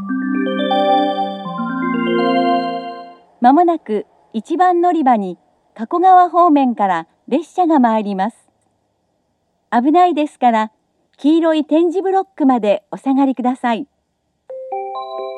まもなく1番乗り場に加古川方面から列車が参ります。危ないですから、黄色い点字ブロックまでお下がりください。